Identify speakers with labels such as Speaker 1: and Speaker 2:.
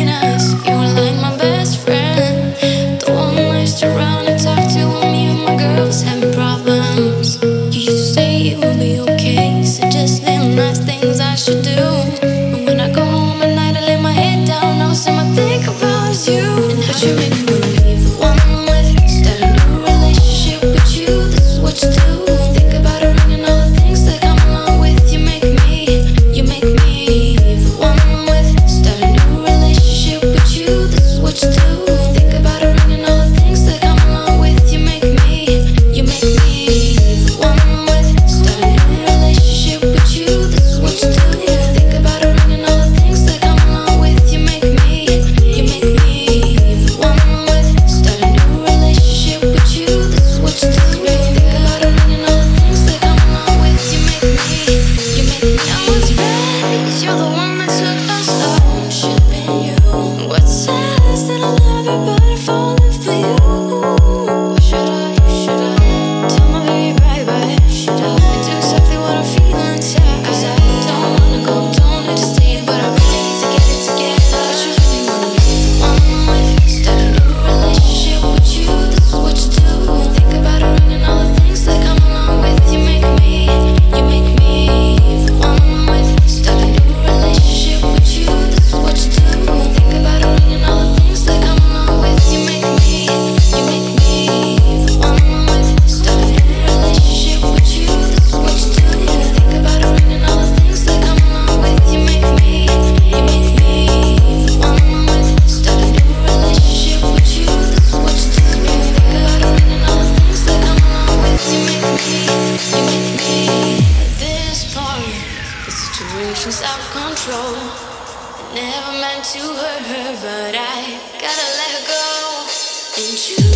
Speaker 1: nice. You were like my best friend, the one I used to run and talk to when me and my girls having problems. You used to say it would be okay, suggest little nice things I should do. But when I go home at night, I lay my head down, all I think about is you. And how you make me believe the one I'm with, start a new relationship with you. This is what you do. Think about a ring and all the things that come along with. You make me the one I'm with, start a new relationship with you. This is what you do. Think about a ring and all the things that come along with. You make me the one I'm with, start a new relationship with you. This is what you do. Think about a ring and all the things that come along with. You make me the one I'm with, start a new relationship with you. This is what you do. Think about a ring and all the things that come along with. You make me. Now what's bad is you're the one that took us home, shipping you. What's sad is that I love you, but I'm falling for you. Or should I tell my baby bye-bye? Should I do exactly what I'm feeling inside? 'Cause I don't wanna go, don't need to stay, but I really need to get it together. But you really wanna be the one I'm with, start a new relationship with you. This is what you do. Think about a ring and all the things that come along with. You make me the one I'm with, start a new relationship with you. This is what you do. Think about a ring and all the things that come along with. You make me the one I'm with, start a new relationship with you. This is what you do. Think about a ring and all the things that come along with. You make me the one I'm with, start a new relationship with you. This is what you do. Think about a ring and all the things that come along with. You make me. At this point, the situation's out of control. I never meant to hurt her, but I gotta let her go. And you